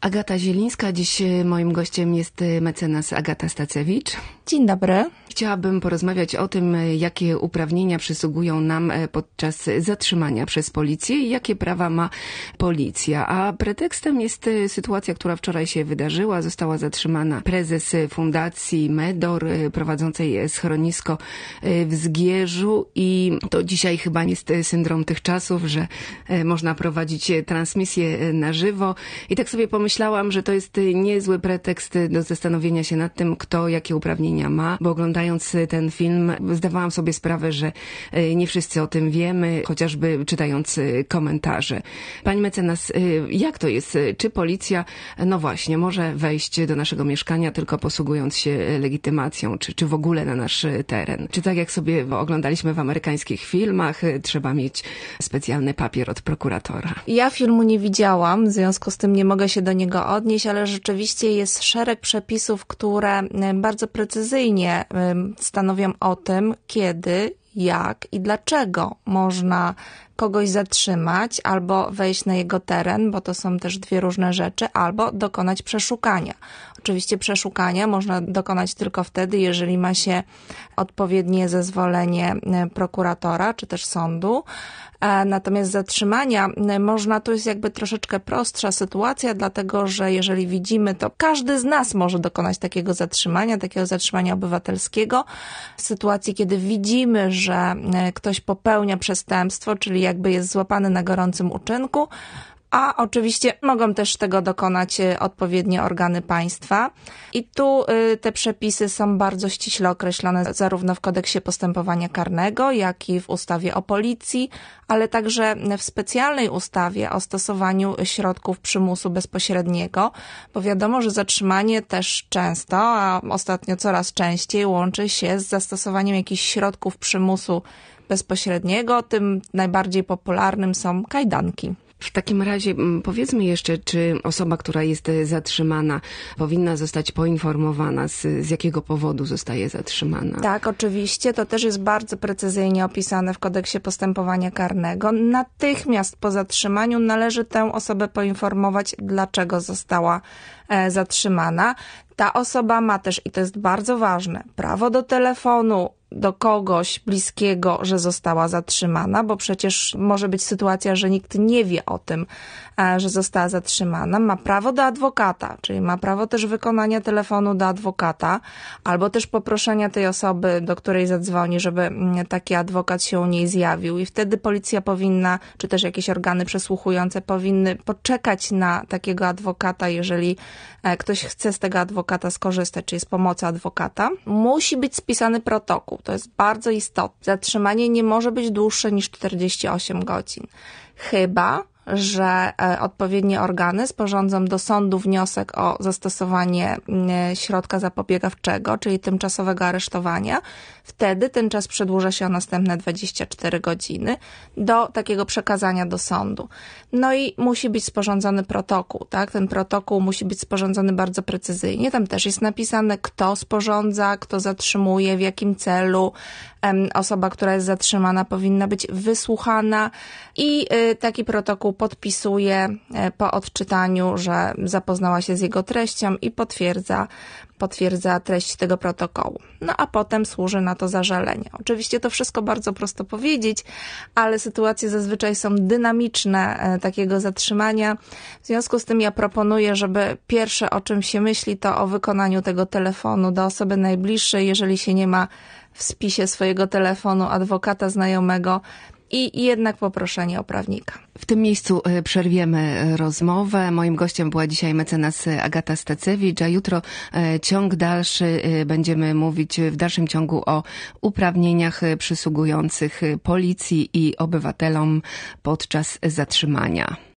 Agata Zielińska. Dziś moim gościem jest mecenas Agata Stacewicz. Dzień dobry. Chciałabym porozmawiać o tym, jakie uprawnienia przysługują nam podczas zatrzymania przez policję i jakie prawa ma policja. A pretekstem jest sytuacja, która wczoraj się wydarzyła. Została zatrzymana prezes Fundacji Medor, prowadzącej schronisko w Zgierzu, i to dzisiaj chyba jest syndrom tych czasów, że można prowadzić transmisję na żywo. I tak sobie pomyślałam, że to jest niezły pretekst do zastanowienia się nad tym, kto jakie uprawnienia ma, bo oglądając ten film zdawałam sobie sprawę, że nie wszyscy o tym wiemy, chociażby czytając komentarze. Pani mecenas, jak to jest? Czy policja, no właśnie, może wejść do naszego mieszkania tylko posługując się legitymacją, czy w ogóle na nasz teren? Czy tak jak sobie oglądaliśmy w amerykańskich filmach, trzeba mieć specjalny papier od prokuratora? Ja filmu nie widziałam, w związku z tym nie mogę się do niego odnieść, ale rzeczywiście jest szereg przepisów, które bardzo precyzyjnie stanowią o tym, kiedy, jak i dlaczego można kogoś zatrzymać albo wejść na jego teren, bo to są też dwie różne rzeczy, albo dokonać przeszukania. Oczywiście przeszukania można dokonać tylko wtedy, jeżeli ma się odpowiednie zezwolenie prokuratora czy też sądu. Natomiast zatrzymania można, to jest jakby troszeczkę prostsza sytuacja, dlatego że jeżeli widzimy, to każdy z nas może dokonać takiego zatrzymania obywatelskiego. W sytuacji, kiedy widzimy, że ktoś popełnia przestępstwo, czyli jakby jest złapany na gorącym uczynku, a oczywiście mogą też tego dokonać odpowiednie organy państwa. I tu te przepisy są bardzo ściśle określone zarówno w Kodeksie Postępowania Karnego, jak i w ustawie o policji, ale także w specjalnej ustawie o stosowaniu środków przymusu bezpośredniego, bo wiadomo, że zatrzymanie też często, a ostatnio coraz częściej łączy się z zastosowaniem jakichś środków przymusu bezpośredniego. Tym najbardziej popularnym są kajdanki. W takim razie powiedzmy jeszcze, czy osoba, która jest zatrzymana, powinna zostać poinformowana, z jakiego powodu zostaje zatrzymana? Tak, oczywiście. To też jest bardzo precyzyjnie opisane w Kodeksie Postępowania Karnego. Natychmiast po zatrzymaniu należy tę osobę poinformować, dlaczego została zatrzymana. Ta osoba ma też, i to jest bardzo ważne, prawo do telefonu do kogoś bliskiego, że została zatrzymana, bo przecież może być sytuacja, że nikt nie wie o tym, że została zatrzymana. Ma prawo do adwokata, czyli ma prawo też wykonania telefonu do adwokata, albo też poproszenia tej osoby, do której zadzwoni, żeby taki adwokat się u niej zjawił, i wtedy policja powinna, czy też jakieś organy przesłuchujące powinny poczekać na takiego adwokata, jeżeli ktoś chce z tego adwokata skorzystać, czyli z pomocy adwokata. Musi być spisany protokół. To jest bardzo istotne. Zatrzymanie nie może być dłuższe niż 48 godzin. Chyba że odpowiednie organy sporządzą do sądu wniosek o zastosowanie środka zapobiegawczego, czyli tymczasowego aresztowania. Wtedy ten czas przedłuża się o następne 24 godziny do takiego przekazania do sądu. No i musi być sporządzony protokół, tak? Ten protokół musi być sporządzony bardzo precyzyjnie. Tam też jest napisane, kto sporządza, kto zatrzymuje, w jakim celu. Osoba, która jest zatrzymana, powinna być wysłuchana i taki protokół podpisuje po odczytaniu, że zapoznała się z jego treścią i potwierdza treść tego protokołu. No a potem służy na to zażalenie. Oczywiście to wszystko bardzo prosto powiedzieć, ale sytuacje zazwyczaj są dynamiczne takiego zatrzymania. W związku z tym ja proponuję, żeby pierwsze, o czym się myśli, to o wykonaniu tego telefonu do osoby najbliższej, jeżeli się nie ma w spisie swojego telefonu adwokata znajomego, i jednak poproszenie o prawnika. W tym miejscu przerwiemy rozmowę. Moim gościem była dzisiaj mecenas Agata Stacewicz, a jutro ciąg dalszy. Będziemy mówić w dalszym ciągu o uprawnieniach przysługujących policji i obywatelom podczas zatrzymania.